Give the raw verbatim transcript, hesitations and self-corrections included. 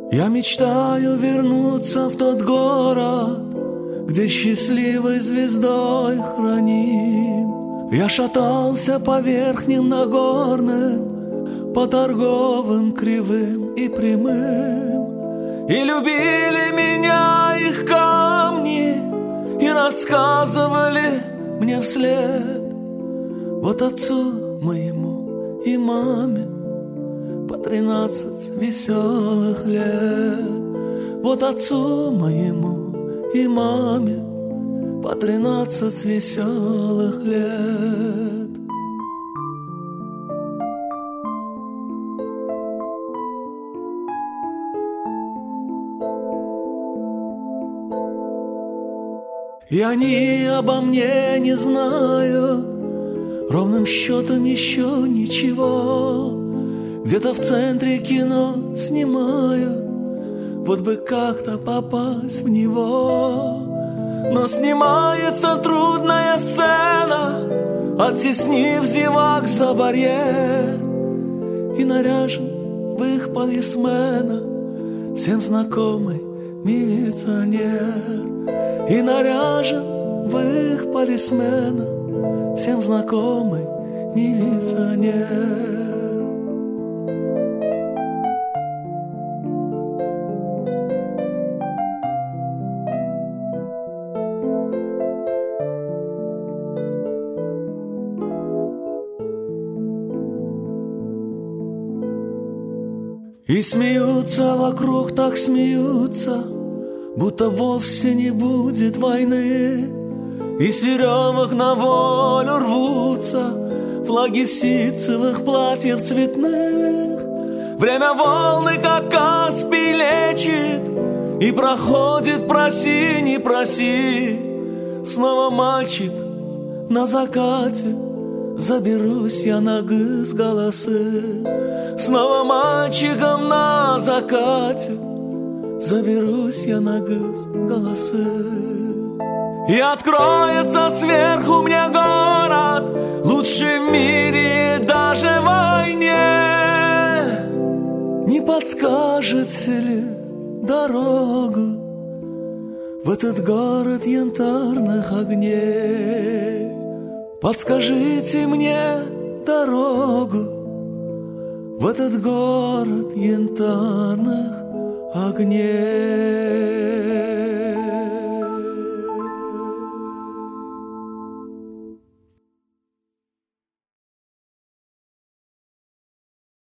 Я мечтаю вернуться в тот город, где счастливой звездой храним. Я шатался по верхним Нагорным, по торговым кривым и прямым, и любили меня их камни, и рассказывали мне вслед: вот отцу моему и маме по тринадцать веселых лет. Вот отцу моему и маме по тринадцать веселых лет. И они обо мне не знают ровным счетом еще ничего. Где-то в центре кино снимают, вот бы как-то попасть в него. Но снимается трудная сцена, оттеснив зевак за барьер, и наряжен в их полисмена всем знакомый милиционер. И наряжен в их полисмена всем знакомый милиционер. И смеются вокруг, так смеются, будто вовсе не будет войны. И с веревок на волю рвутся флаги ситцевых платьев цветных. Время волны, как Каспий, лечит, и проходит, проси, не проси. Снова мальчик на закате, заберусь я на гыс голосы. Снова мальчиком на закате, заберусь я на гыс голосы. И откроется сверху мне город, лучший в мире даже в войне. Не подскажете ли дорогу в этот город янтарных огней? Подскажите мне дорогу в этот город янтарных огней.